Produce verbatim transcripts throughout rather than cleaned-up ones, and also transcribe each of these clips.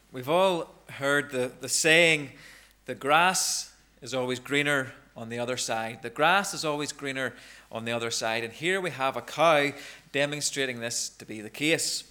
We've all heard the, the saying, the grass is always greener on the other side. The grass is always greener on the other side. And here we have a cow demonstrating this to be the case.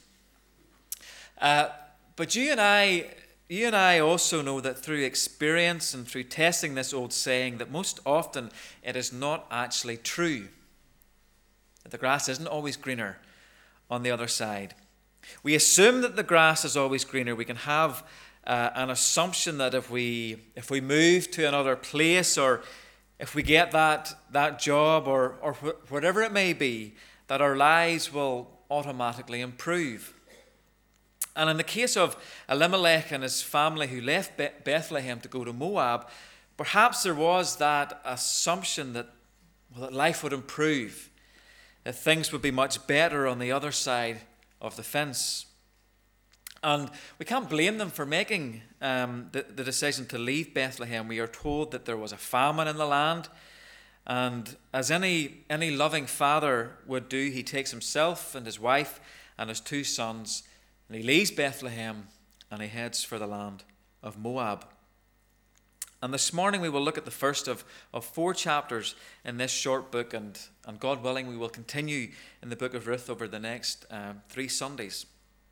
Uh, but you and I, you and I also know that through experience and through testing this old saying, that most often it is not actually true. That the grass isn't always greener on the other side. We assume that the grass is always greener. We can have uh, an assumption that if we if we move to another place, or if we get that that job, or or wh- whatever it may be, that our lives will automatically improve. And in the case of Elimelech and his family who left Be- Bethlehem to go to Moab, perhaps there was that assumption that, well, that life would improve, that things would be much better on the other side of the fence. And we can't blame them for making um, the, the decision to leave Bethlehem. We are told that there was a famine in the land, and as any, any loving father would do, he takes himself and his wife and his two sons, and he leaves Bethlehem and he heads for the land of Moab. And this morning we will look at the first of, of four chapters in this short book, and, and God willing, we will continue in the book of Ruth over the next uh, three Sundays.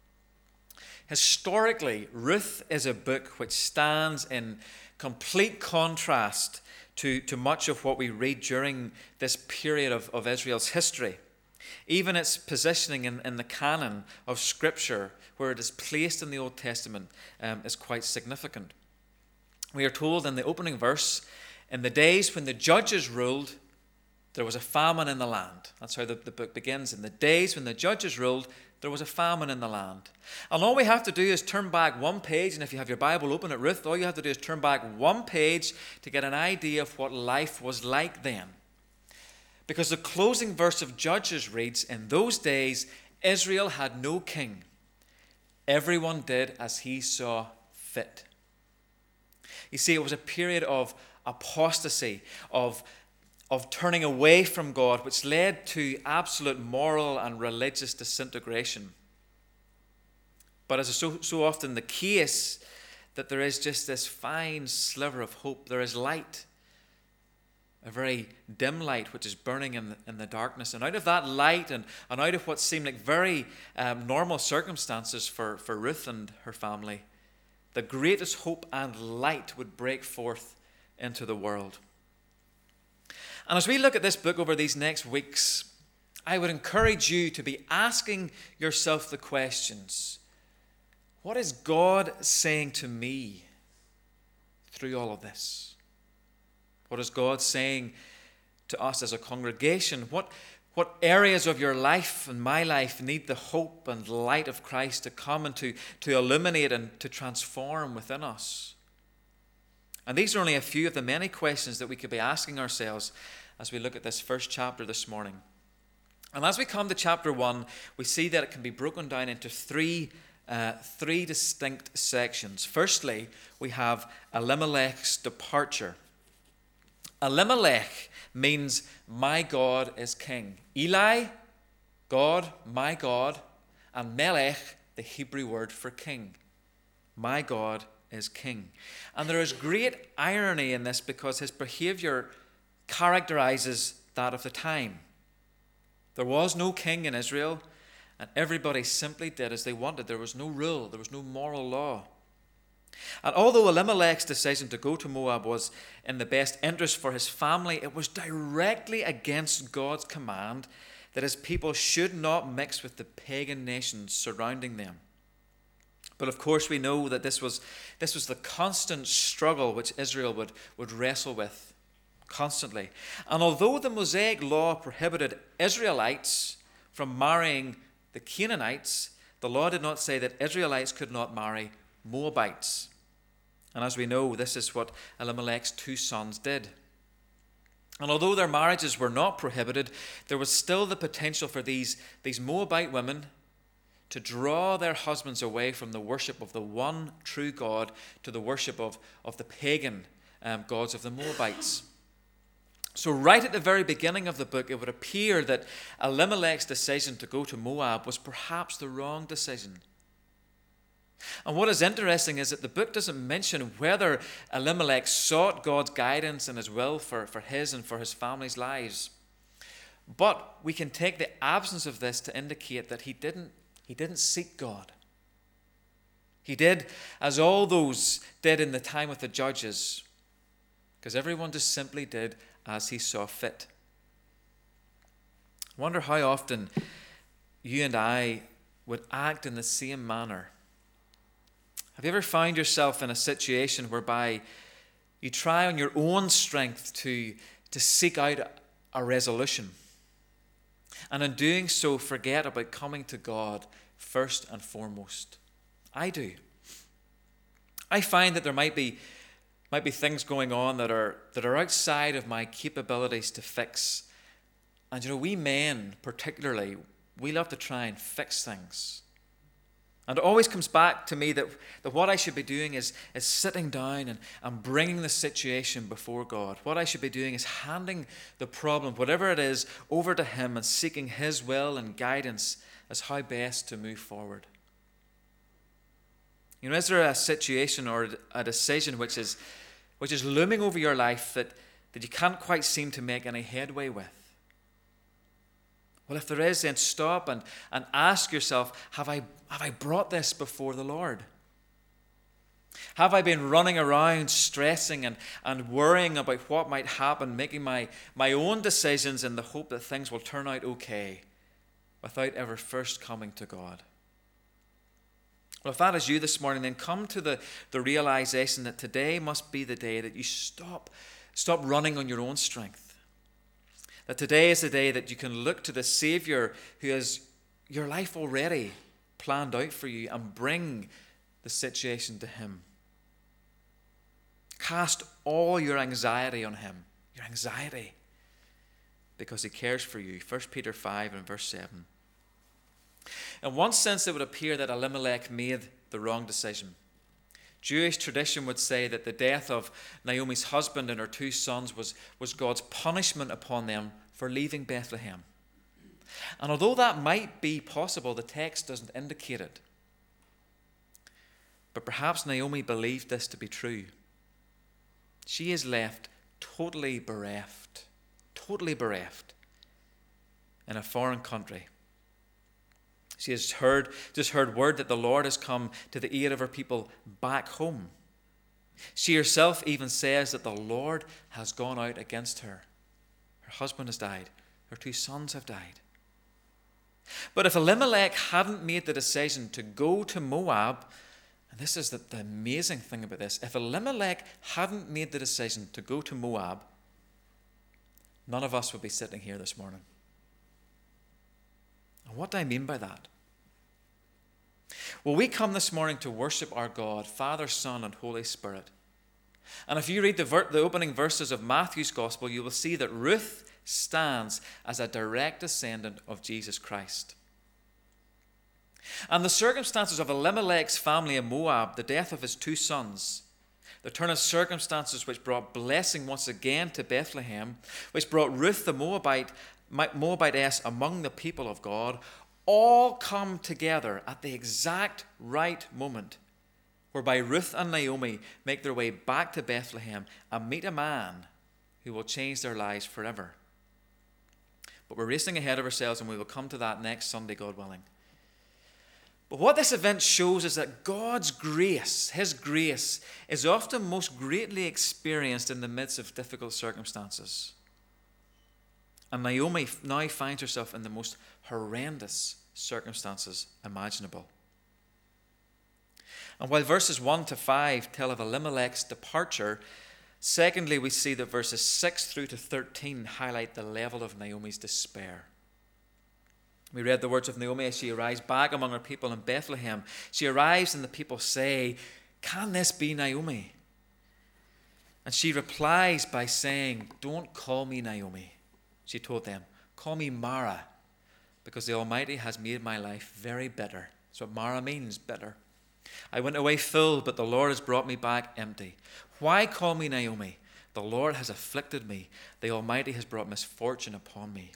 Historically, Ruth is a book which stands in complete contrast to, to much of what we read during this period of, of Israel's history. Even its positioning in, in the canon of Scripture, where it is placed in the Old Testament, um, is quite significant. We are told in the opening verse, in the days when the judges ruled, there was a famine in the land. That's how the, the book begins. In the days when the judges ruled, there was a famine in the land. And all we have to do is turn back one page, and if you have your Bible open at Ruth, all you have to do is turn back one page to get an idea of what life was like then. Because the closing verse of Judges reads, in those days Israel had no king. Everyone did as he saw fit. You see, it was a period of apostasy, of, of turning away from God, which led to absolute moral and religious disintegration. But as is so, so often the case, that there is just this fine sliver of hope. There is light, a very dim light which is burning in the, in the darkness. And out of that light, and, and out of what seemed like very um, normal circumstances for, for Ruth and her family, the greatest hope and light would break forth into the world. And as we look at this book over these next weeks, I would encourage you to be asking yourself the questions. What is God saying to me through all of this? What is God saying to us as a congregation? What, what areas of your life and my life need the hope and light of Christ to come and to, to illuminate and to transform within us? And these are only a few of the many questions that we could be asking ourselves as we look at this first chapter this morning. And as we come to chapter one, we see that it can be broken down into three, uh, three distinct sections. Firstly, we have Elimelech's departure. Elimelech means my God is king. Eli, God, my God, and Melech, the Hebrew word for king. My God is king. And there is great irony in this because his behavior characterizes that of the time. There was no king in Israel, and everybody simply did as they wanted. There was no rule, there was no moral law. And although Elimelech's decision to go to Moab was in the best interest for his family, it was directly against God's command that his people should not mix with the pagan nations surrounding them. But of course we know that this was, this was the constant struggle which Israel would, would wrestle with constantly. And although the Mosaic law prohibited Israelites from marrying the Canaanites, the law did not say that Israelites could not marry Moabites. And as we know, this is what Elimelech's two sons did. And although their marriages were not prohibited, there was still the potential for these, these Moabite women to draw their husbands away from the worship of the one true God to the worship of, of the pagan um, gods of the Moabites. So right at the very beginning of the book, it would appear that Elimelech's decision to go to Moab was perhaps the wrong decision. And what is interesting is that the book doesn't mention whether Elimelech sought God's guidance and his will for, for his and for his family's lives. But we can take the absence of this to indicate that he didn't, he didn't seek God. He did as all those did in the time of the judges, because everyone just simply did as he saw fit. I wonder how often you and I would act in the same manner. Have you ever found yourself in a situation whereby you try on your own strength to, to seek out a resolution, and in doing so forget about coming to God first and foremost? I do. I find that there might be might be things going on that are that are outside of my capabilities to fix. And you know, we men particularly, we love to try and fix things. And it always comes back to me that, that what I should be doing is, is sitting down and, and bringing the situation before God. What I should be doing is handing the problem, whatever it is, over to Him and seeking His will and guidance as how best to move forward. You know, is there a situation or a decision which is which is looming over your life that, that you can't quite seem to make any headway with? Well, if there is, then stop and, and ask yourself, have I, have I brought this before the Lord? Have I been running around stressing and, and worrying about what might happen, making my, my own decisions in the hope that things will turn out okay without ever first coming to God? Well, if that is you this morning, then come to the, the realization that today must be the day that you stop, stop running on your own strength. That today is the day that you can look to the Savior who has your life already planned out for you and bring the situation to Him. Cast all your anxiety on Him, your anxiety, because He cares for you. First Peter five and verse seven. In one sense, it would appear that Elimelech made the wrong decision. Jewish tradition would say that the death of Naomi's husband and her two sons was, was God's punishment upon them for leaving Bethlehem. And although that might be possible, the text doesn't indicate it. But perhaps Naomi believed this to be true. She is left totally bereft, totally bereft in a foreign country. She has heard, just heard word that the Lord has come to the aid of her people back home. She herself even says that the Lord has gone out against her. Her husband has died. Her two sons have died. But if Elimelech hadn't made the decision to go to Moab, and this is the, the amazing thing about this, if Elimelech hadn't made the decision to go to Moab, none of us would be sitting here this morning. And what do I mean by that? Well, we come this morning to worship our God, Father, Son, and Holy Spirit. And if you read the, ver- the opening verses of Matthew's Gospel, you will see that Ruth stands as a direct descendant of Jesus Christ. And the circumstances of Elimelech's family in Moab, the death of his two sons, the turn of circumstances which brought blessing once again to Bethlehem, which brought Ruth the Moabite Moabitess among the people of God, all come together at the exact right moment whereby Ruth and Naomi make their way back to Bethlehem and meet a man who will change their lives forever. But we're racing ahead of ourselves, and we will come to that next Sunday, God willing. But what this event shows is that God's grace, His grace, is often most greatly experienced in the midst of difficult circumstances. And Naomi now finds herself in the most horrendous circumstances imaginable. And while verses one to five tell of Elimelech's departure, secondly, we see that verses six through to thirteen highlight the level of Naomi's despair. We read the words of Naomi as she arrives back among her people in Bethlehem. She arrives and the people say, "Can this be Naomi?" And she replies by saying, "Don't call me Naomi." She told them, "Call me Mara, because the Almighty has made my life very bitter." That's what Mara means, bitter. "I went away full, but the Lord has brought me back empty. Why call me Naomi? The Lord has afflicted me. The Almighty has brought misfortune upon me."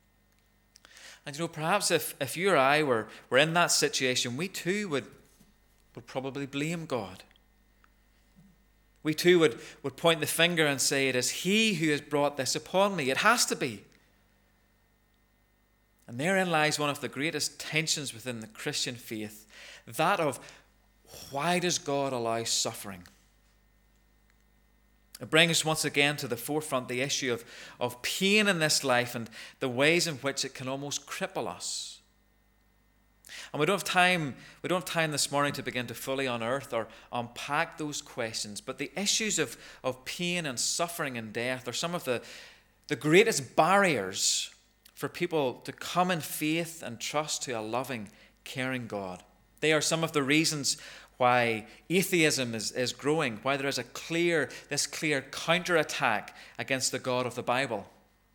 And you know, perhaps if, if you or I were, were in that situation, we too would, would probably blame God. We too would, would point the finger and say, it is he who has brought this upon me. It has to be. And therein lies one of the greatest tensions within the Christian faith, that of why does God allow suffering? It brings us once again to the forefront the issue of, of pain in this life and the ways in which it can almost cripple us. And we don't have time, we don't have time this morning to begin to fully unearth or unpack those questions, but the issues of, of pain and suffering and death are some of the, the greatest barriers for people to come in faith and trust to a loving, caring God. They are some of the reasons why atheism is, is growing, why there is a clear, this clear counterattack against the God of the Bible.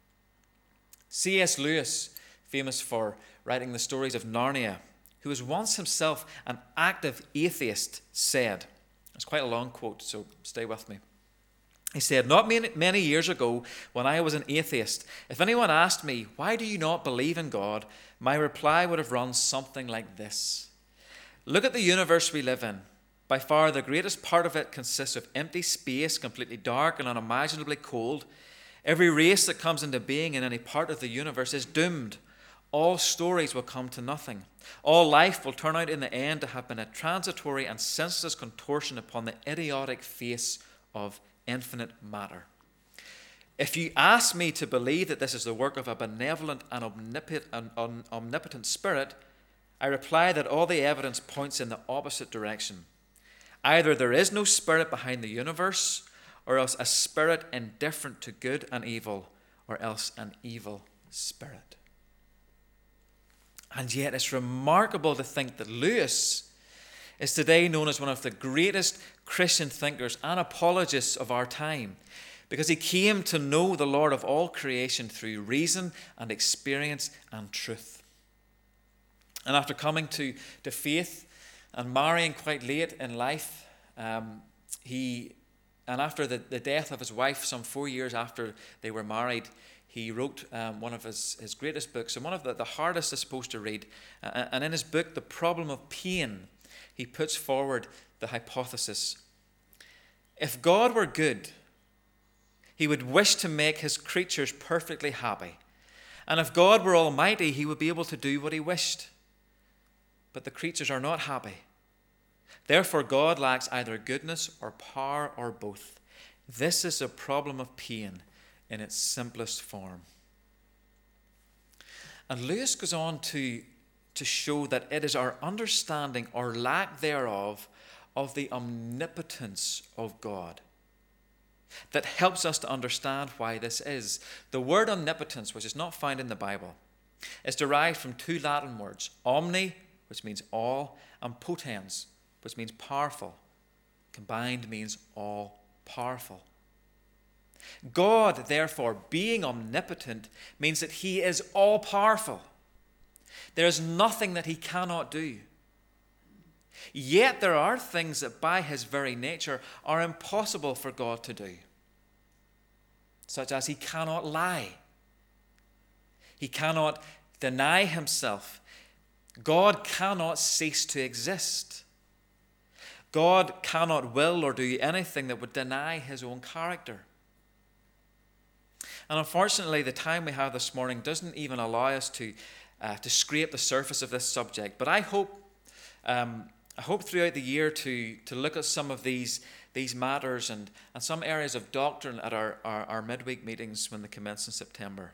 C S Lewis, famous for writing the stories of Narnia, who was once himself an active atheist, said, it's quite a long quote, so stay with me. He said, not many, many years ago, when I was an atheist, if anyone asked me, why do you not believe in God? My reply would have run something like this. Look at the universe we live in. By far the greatest part of it consists of empty space, completely dark and unimaginably cold. Every race that comes into being in any part of the universe is doomed. All stories will come to nothing. All life will turn out in the end to have been a transitory and senseless contortion upon the idiotic face of infinite matter. If you ask me to believe that this is the work of a benevolent and omnipotent spirit, I reply that all the evidence points in the opposite direction. Either there is no spirit behind the universe, or else a spirit indifferent to good and evil, or else an evil spirit. And yet it's remarkable to think that Lewis is today known as one of the greatest Christian thinkers and apologists of our time, because he came to know the Lord of all creation through reason and experience and truth. And after coming to, to faith and marrying quite late in life, um, he, and after the, the death of his wife, some four years after they were married, he wrote um, one of his, his greatest books, and one of the, the hardest, I suppose, to read. Uh, and in his book, The Problem of Pain, he puts forward the hypothesis. If God were good, he would wish to make his creatures perfectly happy. And if God were almighty, he would be able to do what he wished. But the creatures are not happy. Therefore, God lacks either goodness or power or both. This is a problem of pain in its simplest form. And Lewis goes on to, to show that it is our understanding or lack thereof of the omnipotence of God that helps us to understand why this is. The word omnipotence, which is not found in the Bible, is derived from two Latin words, omni, which means all, and potens, which means powerful. Combined means all powerful. God, therefore, being omnipotent, means that he is all powerful. There is nothing that he cannot do. Yet there are things that by his very nature are impossible for God to do, such as he cannot lie. He cannot deny himself. God cannot cease to exist. God cannot will or do anything that would deny his own character. And unfortunately, the time we have this morning doesn't even allow us to, uh, to scrape the surface of this subject. But I hope, um, I hope throughout the year to, to look at some of these, these matters and, and some areas of doctrine at our, our, our midweek meetings when they commence in September.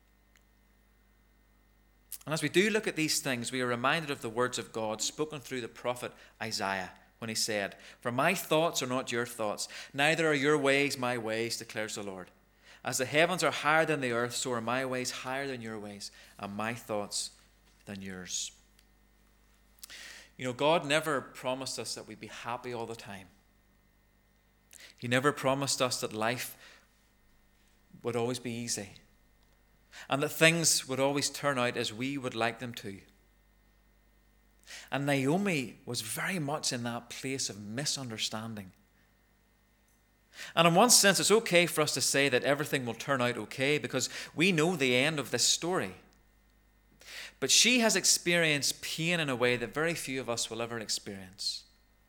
And as we do look at these things, we are reminded of the words of God spoken through the prophet Isaiah when he said, "For my thoughts are not your thoughts, neither are your ways my ways, declares the Lord. As the heavens are higher than the earth, so are my ways higher than your ways, and my thoughts than yours." You know, God never promised us that we'd be happy all the time. He never promised us that life would always be easy, and that things would always turn out as we would like them to. And Naomi was very much in that place of misunderstanding. And in one sense, it's okay for us to say that everything will turn out okay because we know the end of this story. But she has experienced pain in a way that very few of us will ever experience.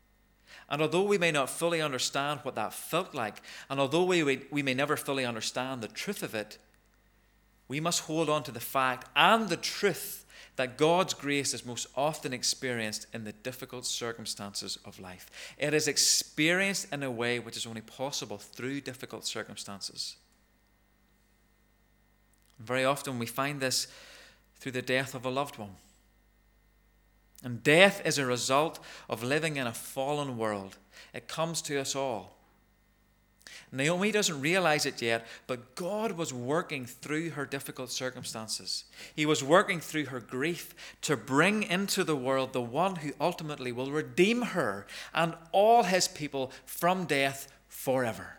And although we may not fully understand what that felt like, and although we, we, we may never fully understand the truth of it, we must hold on to the fact and the truth that God's grace is most often experienced in the difficult circumstances of life. It is experienced in a way which is only possible through difficult circumstances. Very often we find this through the death of a loved one. And death is a result of living in a fallen world. It comes to us all. Naomi doesn't realize it yet, but God was working through her difficult circumstances. He was working through her grief to bring into the world the one who ultimately will redeem her and all his people from death forever.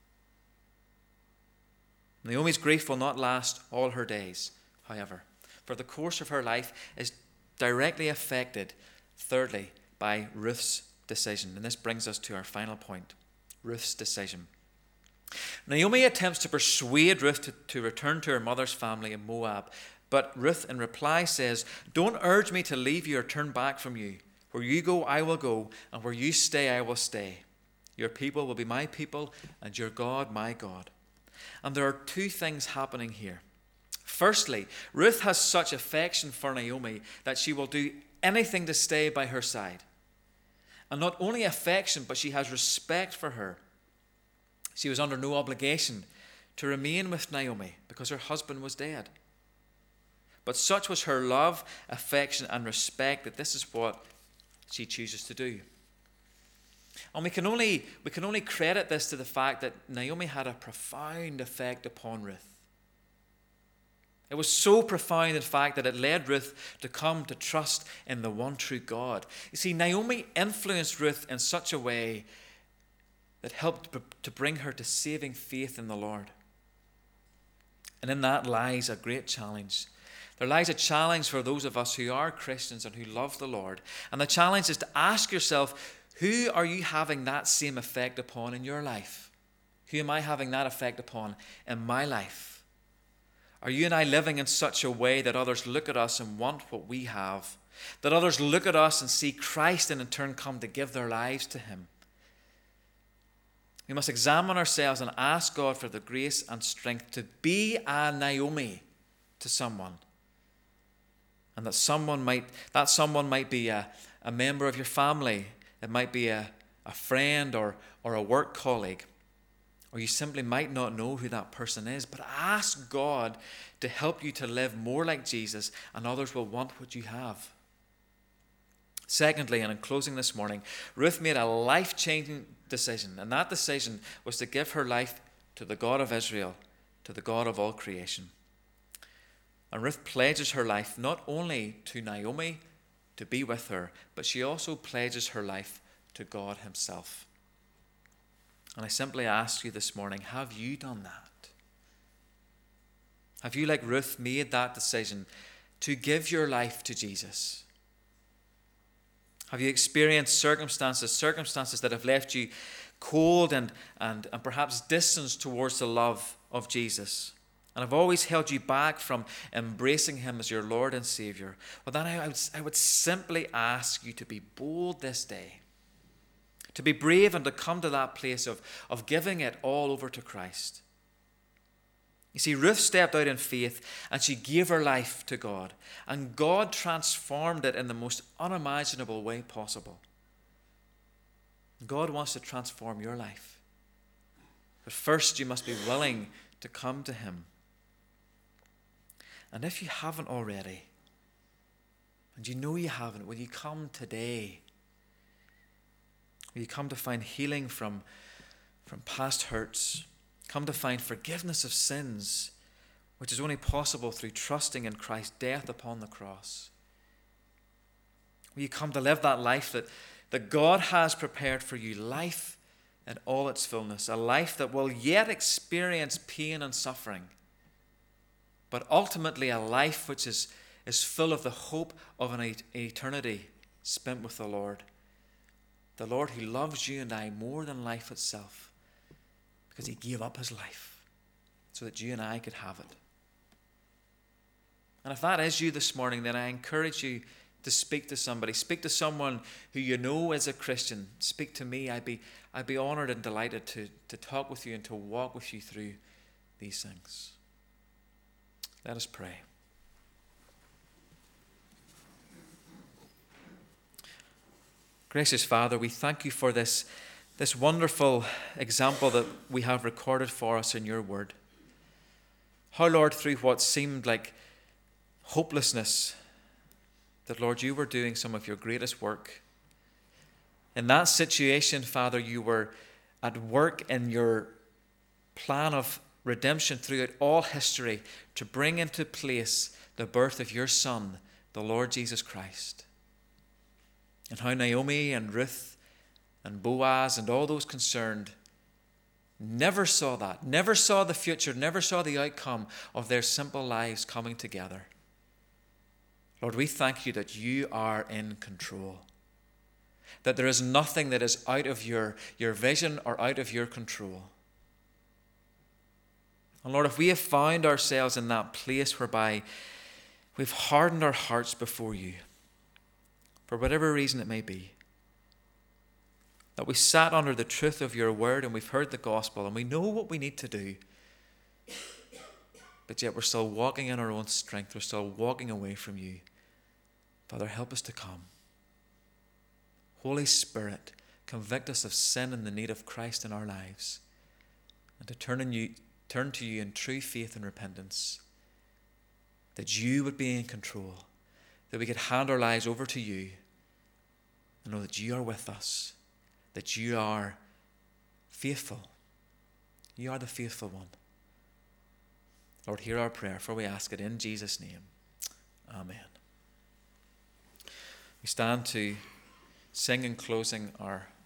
Naomi's grief will not last all her days, however, for the course of her life is directly affected, thirdly, by Ruth's decision. And this brings us to our final point, Ruth's decision. Naomi attempts to persuade Ruth to, to return to her mother's family in Moab, but Ruth in reply says, "Don't urge me to leave you or turn back from you. Where you go, I will go, and where you stay, I will stay. Your people will be my people, and your God, my God." And there are two things happening here. Firstly, Ruth has such affection for Naomi that she will do anything to stay by her side. And not only affection, but she has respect for her. She was under no obligation to remain with Naomi because her husband was dead. But such was her love, affection, and respect that this is what she chooses to do. And we can only, we can only credit this to the fact that Naomi had a profound effect upon Ruth. It was so profound, in fact, that it led Ruth to come to trust in the one true God. You see, Naomi influenced Ruth in such a way that helped to bring her to saving faith in the Lord. And in that lies a great challenge. There lies a challenge for those of us who are Christians and who love the Lord. And the challenge is to ask yourself, who are you having that same effect upon in your life? Who am I having that effect upon in my life? Are you and I living in such a way that others look at us and want what we have? That others look at us and see Christ and in turn come to give their lives to him? We must examine ourselves and ask God for the grace and strength to be a Naomi to someone. And that someone might, that someone might be a, a member of your family. It might be a, a friend or, or a work colleague. Or you simply might not know who that person is. But ask God to help you to live more like Jesus, and others will want what you have. Secondly, and in closing this morning, Ruth made a life-changing decision. And that decision was to give her life to the God of Israel, to the God of all creation. And Ruth pledges her life not only to Naomi to be with her, but she also pledges her life to God himself. And I simply ask you this morning, have you done that? Have you, like Ruth, made that decision to give your life to Jesus? Have you experienced circumstances, circumstances that have left you cold and, and, and perhaps distanced towards the love of Jesus, and have always held you back from embracing him as your Lord and Savior? Well, then I would, I would simply ask you to be bold this day, to be brave and to come to that place of, of giving it all over to Christ. You see, Ruth stepped out in faith and she gave her life to God. And God transformed it in the most unimaginable way possible. God wants to transform your life. But first you must be willing to come to him. And if you haven't already, and you know you haven't, will you come today? Will you come to find healing from, from past hurts? Come to find forgiveness of sins, which is only possible through trusting in Christ's death upon the cross? Will you come to live that life that, that God has prepared for you, life in all its fullness, a life that will yet experience pain and suffering, but ultimately a life which is, is full of the hope of an eternity spent with the Lord? The Lord who loves you and I more than life itself, because he gave up his life so that you and I could have it. And if that is you this morning, then I encourage you to speak to somebody. Speak to someone who you know is a Christian. Speak to me. I'd be, I'd be honored and delighted to, to talk with you and to walk with you through these things. Let us pray. Gracious Father, we thank you for this, this wonderful example that we have recorded for us in your word. How, Lord, through what seemed like hopelessness, that, Lord, you were doing some of your greatest work. In that situation, Father, you were at work in your plan of redemption throughout all history to bring into place the birth of your Son, the Lord Jesus Christ. And how Naomi and Ruth and Boaz and all those concerned never saw that, never saw the future, never saw the outcome of their simple lives coming together. Lord, we thank you that you are in control, that there is nothing that is out of your, your vision or out of your control. And Lord, if we have found ourselves in that place whereby we've hardened our hearts before you, for whatever reason it may be, that we sat under the truth of your word and we've heard the gospel and we know what we need to do, but yet we're still walking in our own strength, we're still walking away from you. Father, help us to come. Holy Spirit, convict us of sin and the need of Christ in our lives, and to turn, in you, turn to you in true faith and repentance, that you would be in control, that we could hand our lives over to you and know that you are with us, that you are faithful. You are the faithful one. Lord, hear our prayer, for we ask it in Jesus' name. Amen. We stand to sing in closing our